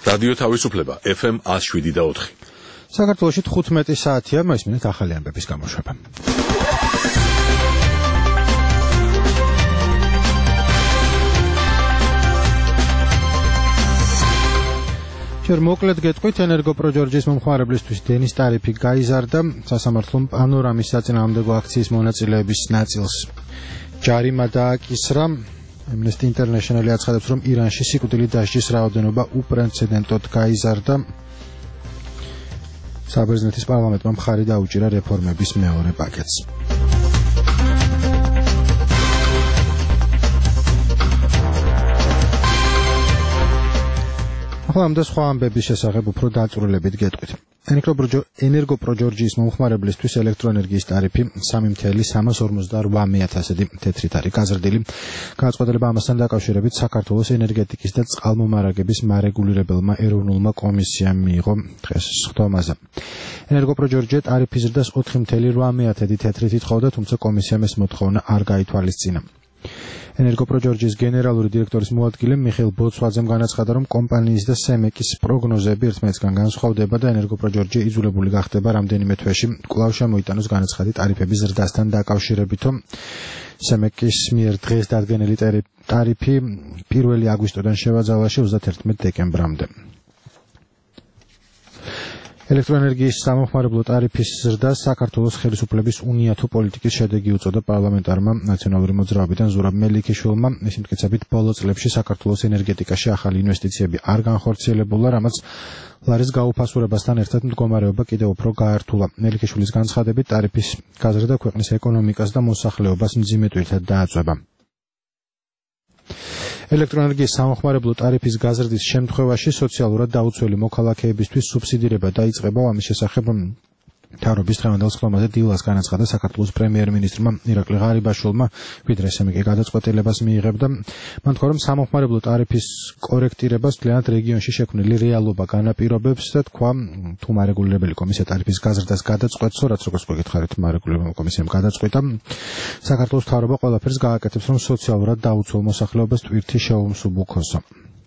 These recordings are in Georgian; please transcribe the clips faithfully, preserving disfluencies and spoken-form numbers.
რადიო თავისუფლება ეფ ემ one oh seven point four. საქართველოში თხუთმეტი საათია, მოისმინეთ ახალი ამბების გამოშვება. ჯერ მოკლედ გეტყვით, ენერგოპროჯორჯის მომხმარებლისთვის დენის ტარიფი გაიზარდა, სასამართლომ პანორამის საწინააღმდეგო აქციის მონაწილეების ნაწილს ჯარიმა დააკისრა. Amnesty International აცხადებს, რომ ირანში სიკვდილით დასჯის რაოდენობა უპრეცედენტოდ გაიზარდა. საბერძნეთის პარლამენტმა მხარი დაუჭირა რეფორმების მეორე პაკეტს. ახლა ამ და სხვა ამბების შესახებ უფრო დაწვრილებით გეტყვით. ენერგოპროჯორჯის მომხმარებლისთვის ელექტროენერგიის ტარიფი სამი წუთი სამას ორმოცდაოთხ ათასი თეთრით არის გაზრდილი. გადაწყვეტილება ამასთან დაკავშირებით საქართველოს ენერგეტიკის და წყალმომარაგების მარეგულირებელმა ეროვნულმა კომისიამ მიიღო დღეს სხდომაზე. ენერგოპროჯორჯი ტარიფის ზრდას ოთხი წუთი შვიდ ათასი თეთრით ითხოვდა, თუმცა კომისიამ ეს მოთხოვნა არ გაითვალისწინა. ენერგოპროჯორჯის გენერალური დირექტორის მოადგილე მიხეილ ბოცვაძემ განაცხადა, რომ კომპანიის და სემეკის პროგნოზები ერთმანეთისგან განსხვავდება და ენერგოპროჯორჯი იძულებული გახდება რამდენიმე თვეში კვლავ შემოიტანოს განაცხადი ტარიფების ზრდასთან დაკავშირებით. სემეკის მიერ დღეს დადგენილი ტარიფი პირველი აგვისტოდან შევაძალაში ოცდაათი დეკემბრამდე. ელექტროენერგიის სამომხმარებლო ტარიფის ზრდას საქართველოს ხელისუფლების უნიათო პოლიტიკის შედეგი უწოდა პარლამენტარმა ნაციონალური მოძრაობიდან ზურაბ მელიქიშვილმა. ეს მტკიცებით ბოლო წლებში საქართველოს ენერგეტიკაში ახალი ინვესტიციები არ განხორციელებულა, რამაც ლარის გაუფასურებასთან ერთად მდგომარეობა კიდევ უფრო გაართულა. მელიქიშვილის განცხადებით, ტარიფის გაზრდა ქვეყნის ეკონომიკას და მოსახლეობას მძიმე ტვირთად დააწვება. ელექტროენერგიის სამომხმარებლო ტარიფის გაზრდის შემთხვევაში სოციალურად დაუცველი მოქალაქეებისთვის სუბსიდირება დაიწყება. ამის შესახებ მთავრობის დღევანდელ სხდომაზე დილას განაცხადა საქართველოს პრემიერ-მინისტრმა ირაკლი ღარიბაშვილმა, ვიდრე სემეკი გადაწყვეტილებას მიიღებდა. მან თქვა, რომ სამომხმარებლო ტარიფის კორექტირებას მთლიანად რეგიონში შექმნილი რეალობა განაპირობებს და თქვა, თუ მარეგულირებელი კომისია ტარიფის გაზრდას გადაწყვეტსო, რაც როგორც მოგითხარით, მარეგულირებელმა კომისიამ გადაწყვეტა, საქართველოს მთავრობა ყველაფერს გააკეთებს, რომ სოციალურად დაუცველ მოსახლეობას ტვირთი შეუმსუბუქოსო.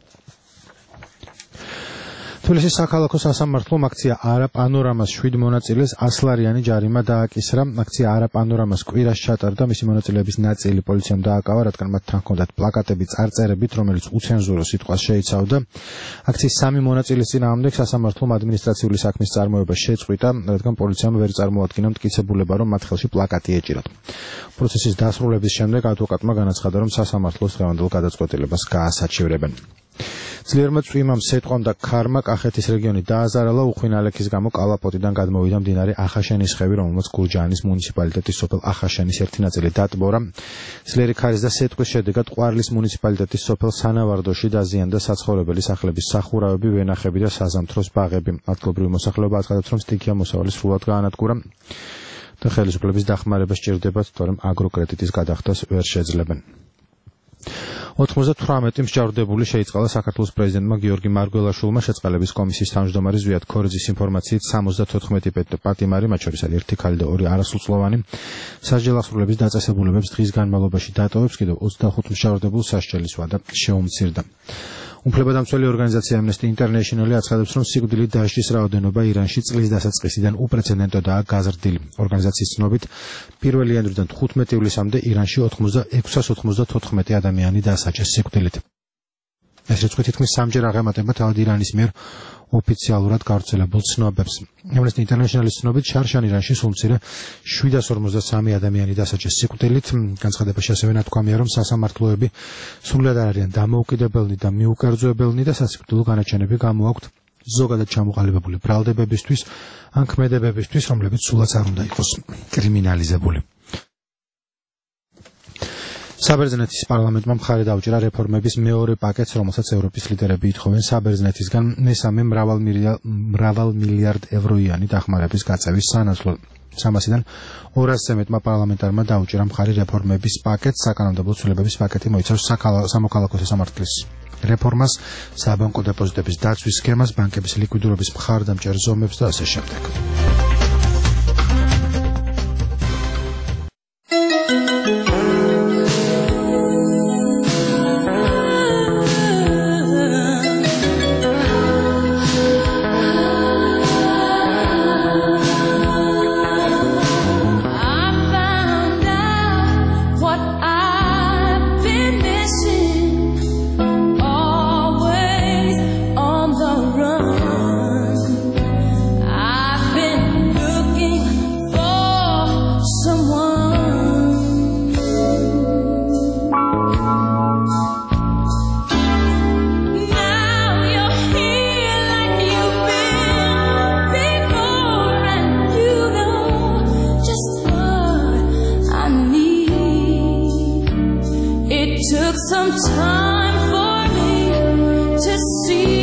თბილისის საქალაქო სასამართლომ აქცია არა პანორამას შვიდ მონაწილეს ასლარიანი ჯარიმა დააკისრა. აქცია არა პანორამას კვირას ჩატარდა, მისი მონაწილეების ნაწილი პოლიციამ დააკავა, რადგან მათ თან ჰქონდათ პლაკატები წარწერებით, რომელიც უცენზურო სიტყვას შეიცავდა. აქციის სამი მონაწილის წინააღმდეგ სასამართლომ ადმინისტრაციული საქმის წარმოება შეწყვიტა, რადგან პოლიციამ ვერ წარმოადგინა მტკიცებულება, რომ მათ ხელში პლაკატი ეჭირათ. პროცესის დასრულების შემდეგ ადვოკატმა განაცხადა, რომ სასამართლოს დღევანდელ გადაწყვეტილებას გაასაჩივრებენ. ძლიერმა წვიმამ, სეტყვამ და ქარმა კახეთის რეგიონი დააზარალა. უხვინ ალექის გამო კალაპოტიდან გადმოვიდა მდინარე ახაშენის ხევი, რომელმაც გურჯაანის მუნიციპალიტეტის სოფელ ახაშენის ერთი ნაწილი დატბორა. ძლიერი ქარის და სეტყვის შედეგად ყვარლის მუნიციპალიტეტის სოფელ სანავარდოში დაზიანდა საცხოვრებელი სახლების სახურავები, ვენახები და საზამთროს ბაღები. ადგილობრივი მოსახლეობა აცხადებს, რომ სტიქია მოსავალი სრულად გაანადგურა და ხელისუფლების დახმარება სჭირდებათ, თორემ აგროკრედიტის გადახდას ვერ შეძლებენ. ოთხმოცდათვრამეტი მსჯავრდებული შეიწყალა საქართველოს პრეზიდენტმა გიორგი მარგველაშვილმა. შეწყალების კომისიის თავმჯდომარე ზვიად ქორიძის ინფორმაციით სამოცდათოთხმეტი პატიმარი, მათ შორის ერთი ქალი და ორი არასრულწლოვანი, სასჯელ აღსრულების დაწესებულებებს დღის განმავლობაში დატოვებს. კიდევ ოცდახუთ მსჯავრდებულს სასჯელის ვადა შეუმცირდა. უმფლებადამცველი ორგანიზაცია Amnesty International აცხადებს, რომ სიკვდილით დასჯის რაოდენობა ირანში წლის დასაწყისიდან უპრეცედენტოდაა გაზრდილი. ორგანიზაციის ცნობით, პირველი იანვრიდან თხუთმეტი ივლისამდე ირანში ექვსას ოცდაოთხ ადამიანი დასაჯეს სიკვდილით. ეს რიცხვი თითქმის სამჯერ აღემატება თავად ირანის მიერ ოფიციალურად გავრცელებულ ცნობებს. Amnesty International-ის ცნობით, შარშან ირანში სულ მცირე შვიდას ორმოცდასამი ადამიანი დასაჯეს სიკვდილით. განცხადებაში ასევე ნათქვამია, რომ სასამართლოები სრულად არ არიან დამოუკიდებელნი და მიუკერძოებელნი და სასიკვდილო განაჩენები გამოაქვთ ზოგადად ჩამოყალიბებული ბრალდებებისთვის ან ქმედებებისთვის, რომლებიც სულაც არ უნდა იყოს კრიმინალიზებული. საბერძნეთის პარლამენტმა მხარი დაუჭირა რეფორმების მეორე პაკეტს, რომელსაც ევროპის ლიდერები ითხოვენ საბერძნეთისგან მესამე მრავალ მილიარდ ევროიანი დახმარების გაწევის სანაცვლოდ. სამასიდან ორასზე მეტმა პარლამენტარმა დაუჭირა მხარი რეფორმების პაკეტს. საკანონმდებლო ცვლილებების პაკეტი მოიცავს სამოქალაქო სასამართლოს რეფორმას, საბანკო დეპოზიტების დაცვის სქემას, ბანკების ლიკვიდურობის მხარდამჭერ ზომებს და ასე შემდეგ. some time for me to see.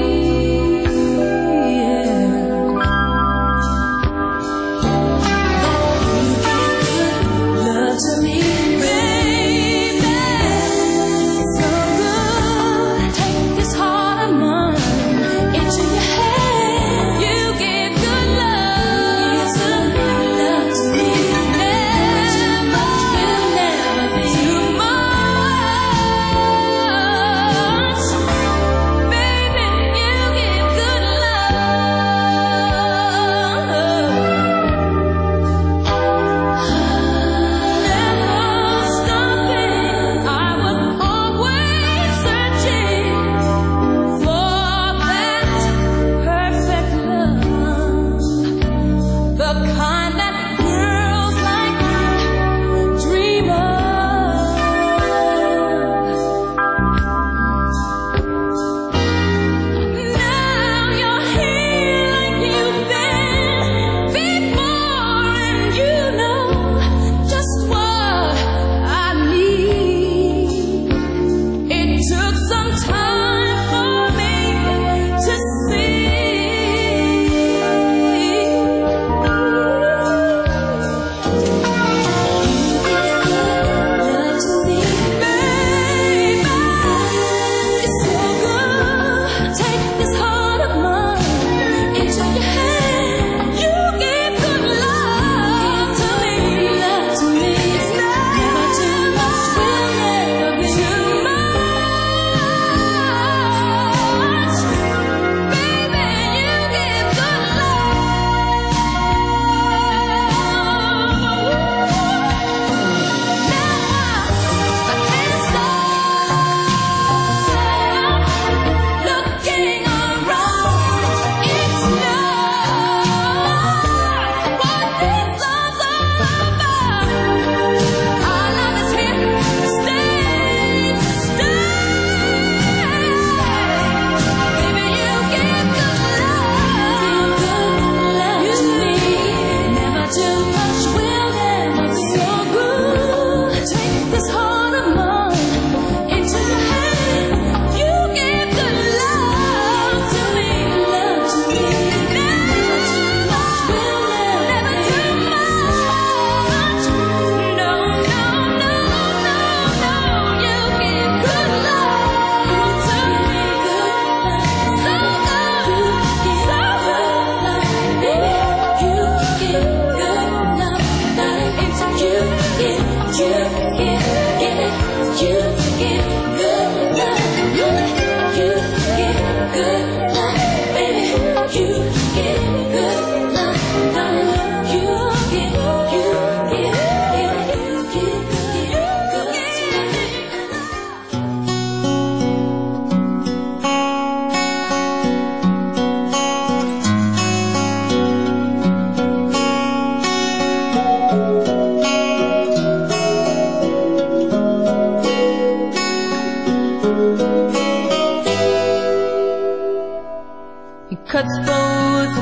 Cuts both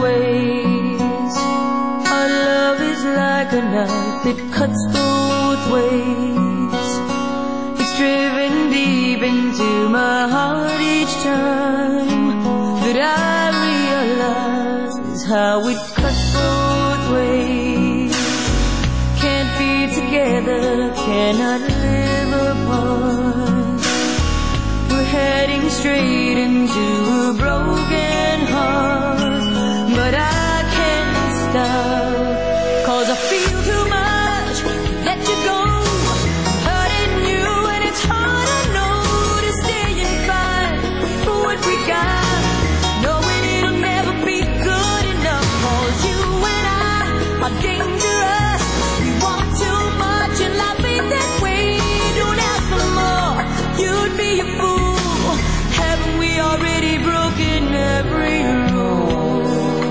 ways. Our love is like a knife, it cuts both ways. It's driven deep into my heart each time that I realize how it cuts both ways. Can't be together, cannot live apart. We're heading straight into a broken heart, but I can't stop, 'cause I feel too much, let you go, hurting you, and it's hard I know to stay and fight for what we got, knowing it'll never be good enough, 'cause you and I are dangerous, we want too much and life ain't that way, don't ask for more, you'd be a fool, haven't we already broken every rule?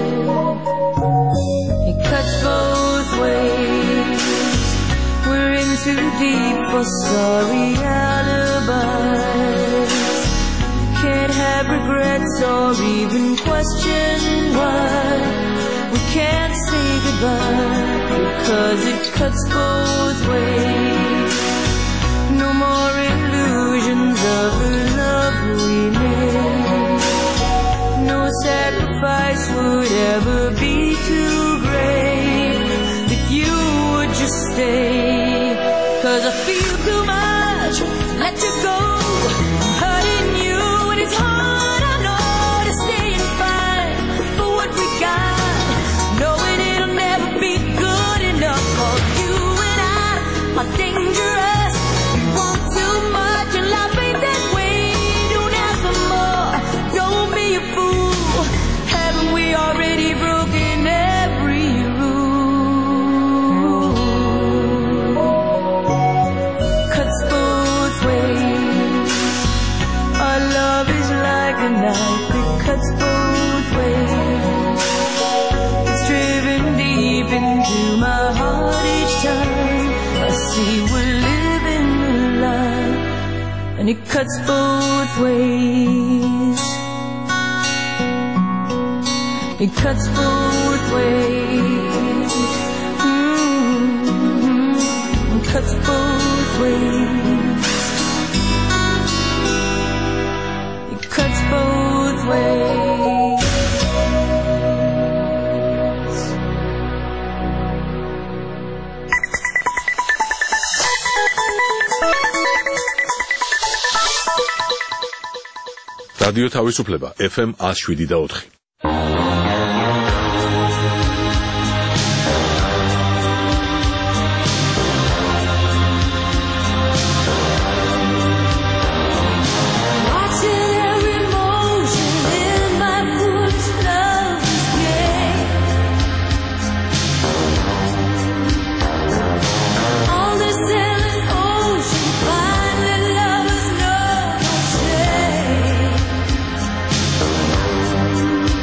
It cuts both ways, we're in too deep for sorry alibis, can't have regrets or even question why we can't say goodbye, because it cuts both ways. No more illusion I feel too much to let you go. I'm hurting you and it's hard, I know, to stay and fight for what we got, knowing it'll never be good enough for you and I are dangerous. We want too much and life ain't that way. Don't ask for more, don't be a fool. Haven't we already broken every rule? Cuts both ways. Our love is like a knife, it cuts both ways. It's driven deep into my heart each time I see we're living a lie, and it cuts both ways. It cuts both ways. Mm-hmm. It cuts both ways. It cuts both ways. რადიო თავისუფლება ეფ ემ one oh seven და four. Thank you.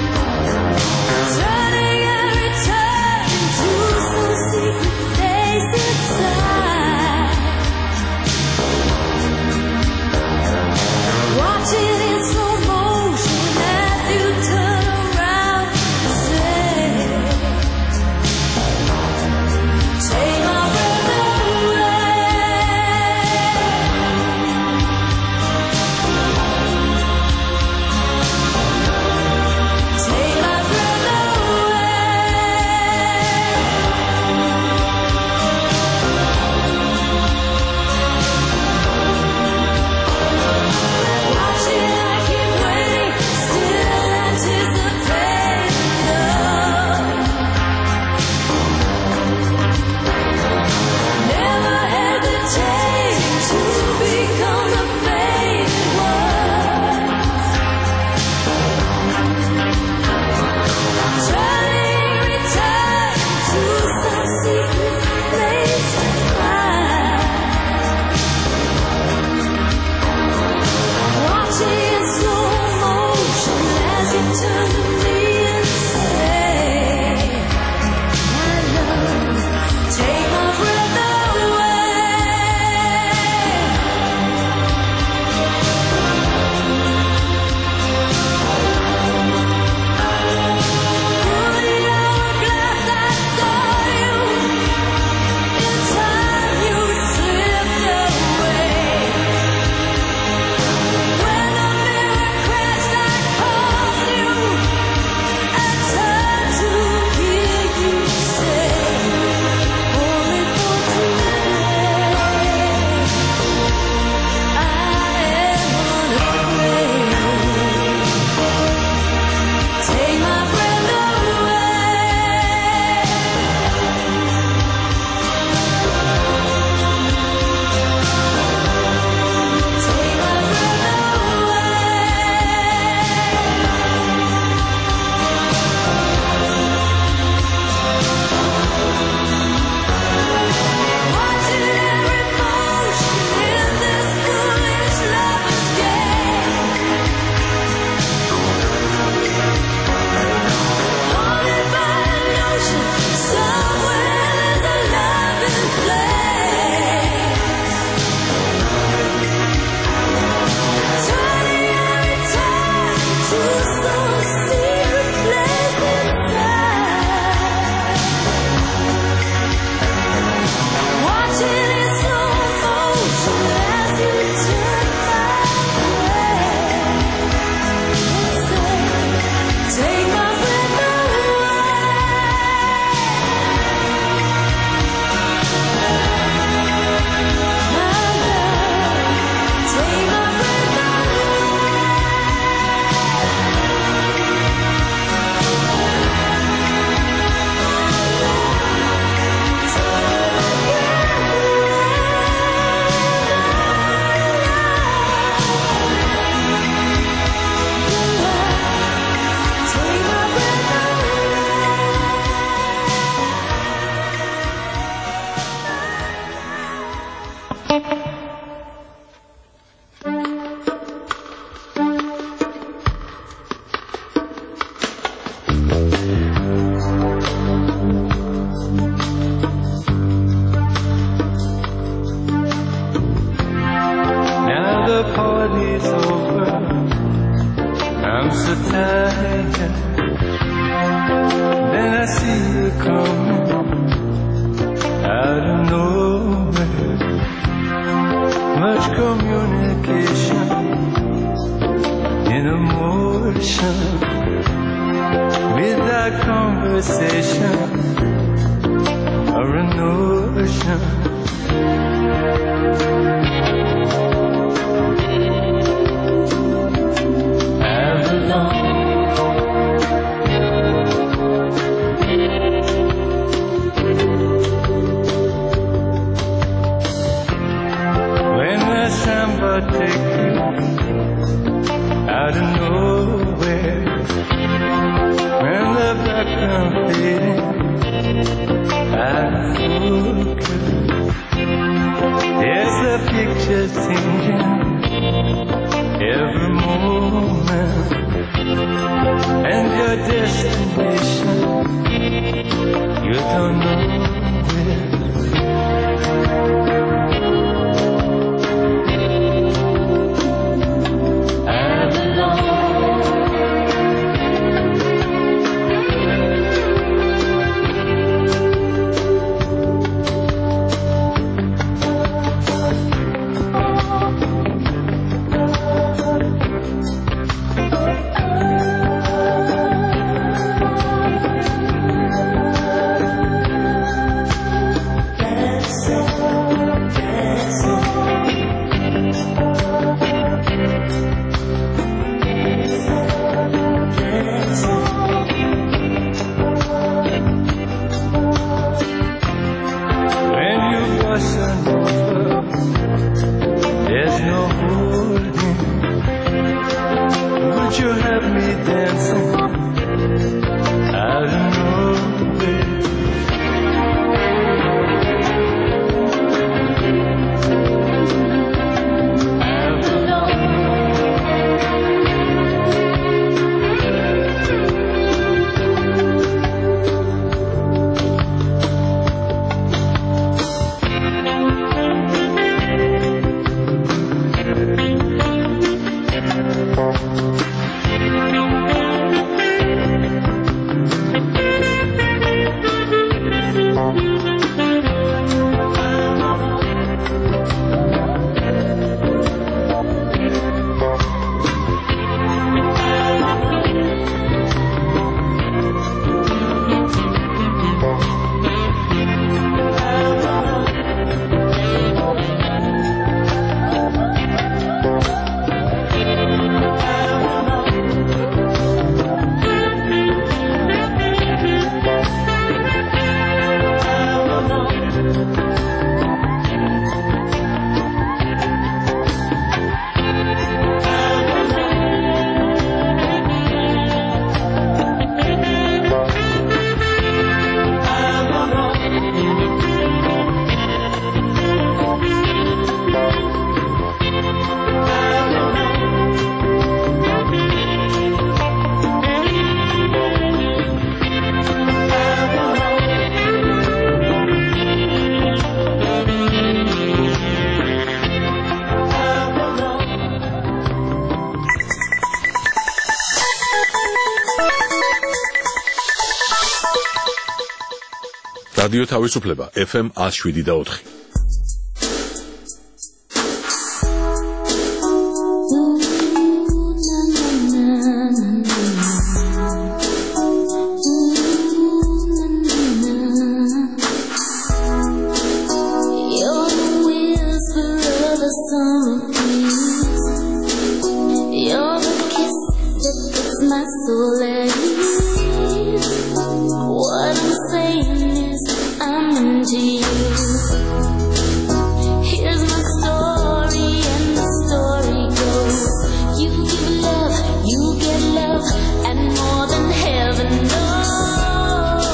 რადიო თავისუფლება ეფ ემ one oh seven და four.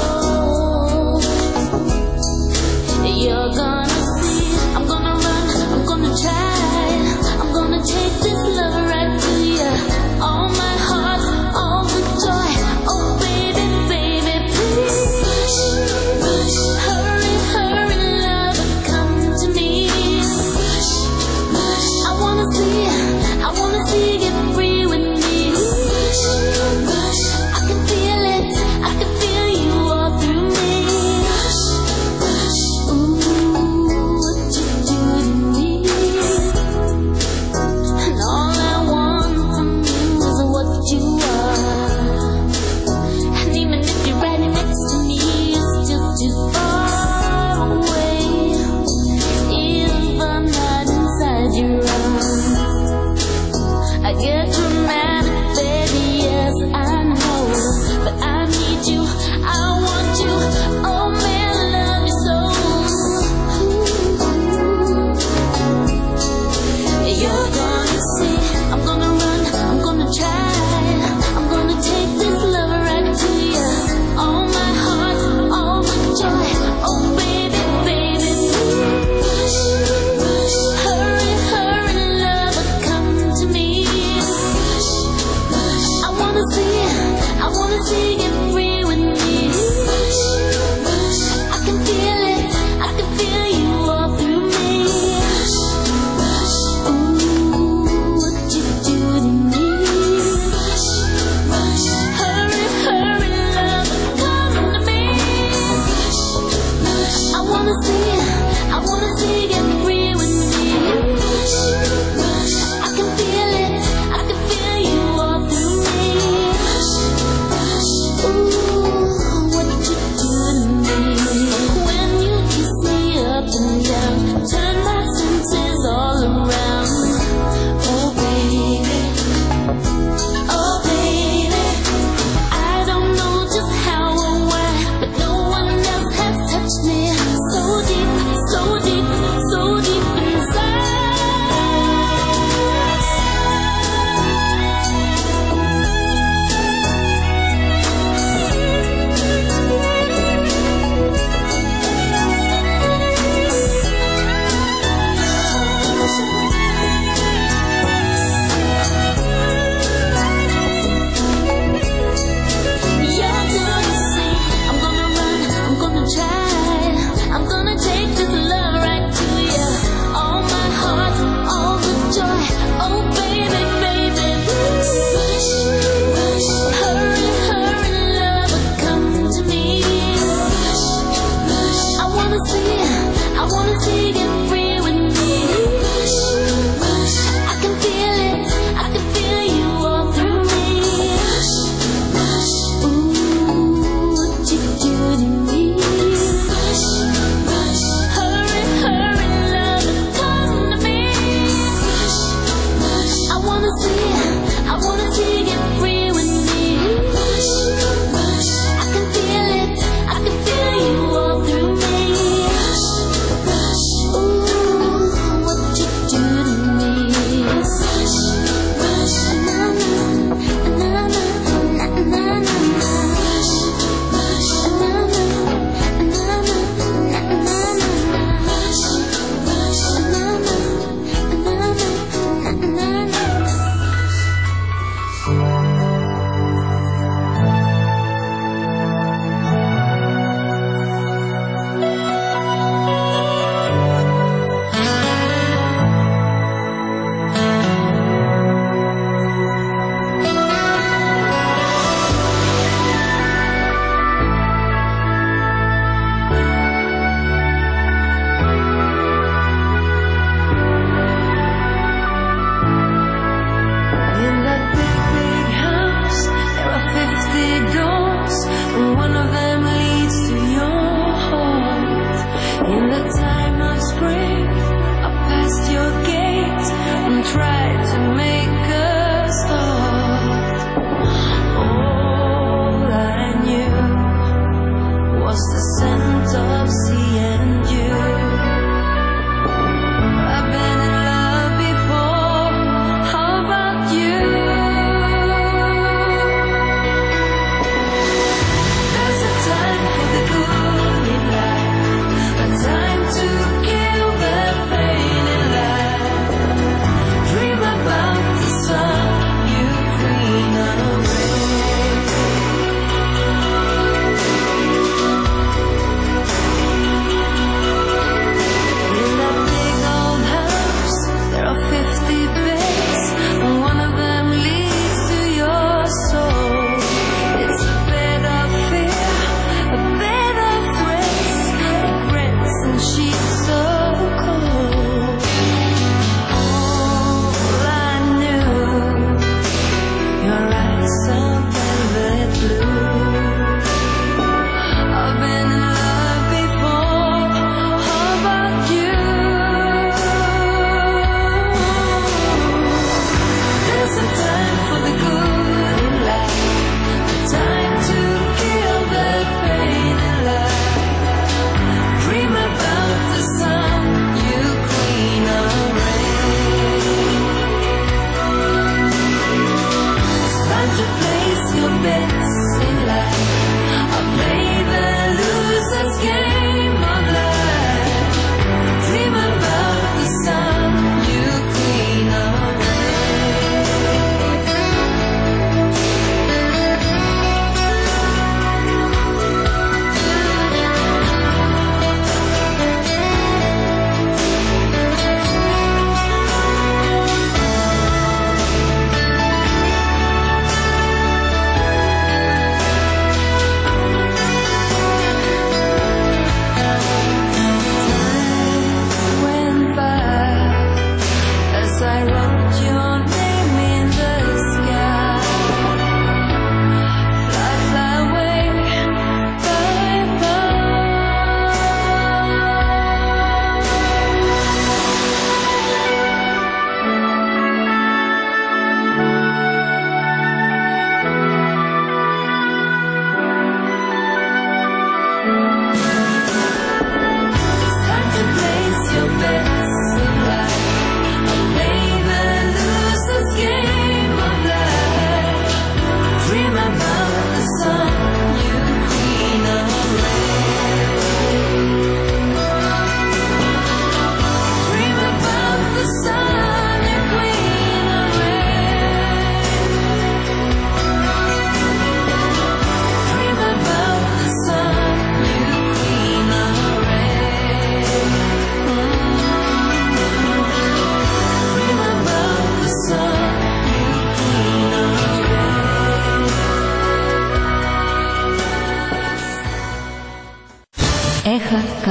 You're gonna see, I'm gonna run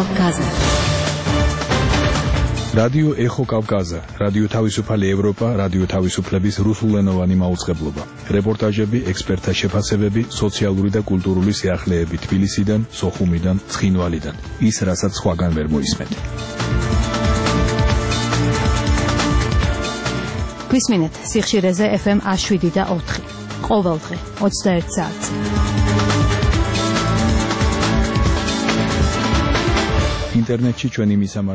Kavkaza. რადიო ეხო კავკაზა, რადიო თავისუფალი ევროპა, რადიო თავისუფლების რუსულენოვანი მაუწყებლობა. რეპორტაჟები, ექსპერტთა შეფასებები, სოციალური და კულტურული სიახლეები თბილისიდან, სოხუმიდან, ცხინვალიდან. ის, რასაც სხვაგან ვერ მოისმენთ. გვისმინეთ სიხშირეზე ეფ ემ ას შვიდი და ოთხი. ყოველდღე ოცდაერთ საათზე. ინტერნეტში ჩვენი მისამართი